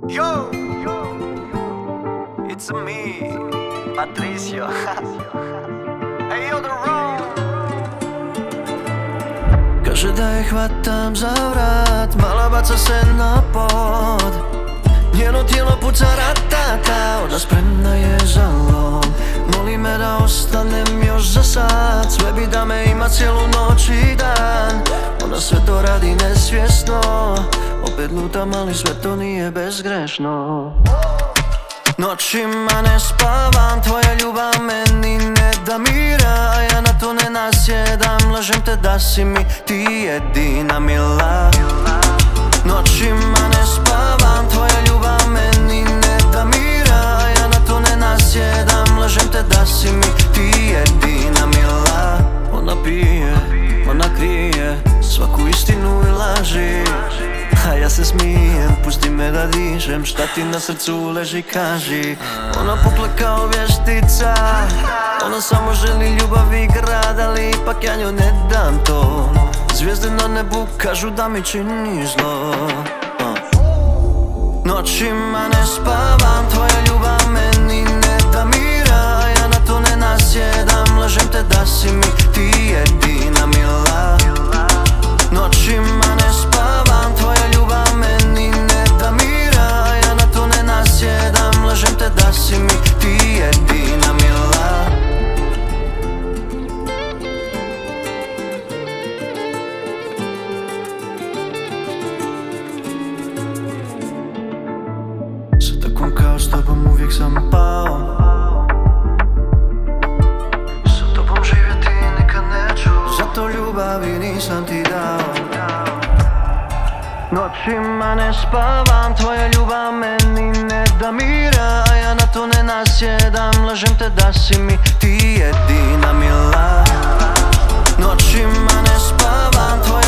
Yo, it's me, Patricio. Hey, yo, the road. Kaže da je hvatam za vrat, mala baca se na pod. Njeno tijelo puca ratata, ona spremna je za lom. Moli me da ostanem još za sat, sve bi da me ima cijelu noć i dan. Ona sve to radi nesvjesno, opet lutam ali sve to nije bezgrešno. Noćima ne spavam, tvoja ljubav meni ne da mira, a ja na to ne nasjedam, lažem te da si mi ti jedina mila. Noćima ne spavam, tvoja ljubav meni ne da mira, a ja na to ne nasjedam, lažem te da si mi ti jedina mila. Ona pije, ona krije svaku istinu i laži, a ja se smijem, pusti me da dišem, šta ti na srcu leži kaži. Ona pukla kao vještica, ona samo želi ljubav i grad, ali ipak ja njoj ne dam to. Zvijezde na nebu kažu da mi čini zlo. Noćima ne spavam, tvoja ljubav meni ne da mira, a ja na to ne nasjedam, lažem te da si mi ti jedina mila. Noćima ne spavam, tvoja ljubav meni ne da mira, a ja na to ne nasjedam, lažem te da si mi ti jedina mila. Sa takvom kao s tobom uvijek sam pao, sa tobom živjeti nikad neću, zato ljubavi nisam ti dao. Noćima ne spavam, tvoja ljubav meni ne da mira, a ja na to ne nasjedam, lažem te da si mi ti jedina mila. Noćima ne spavam, tvoja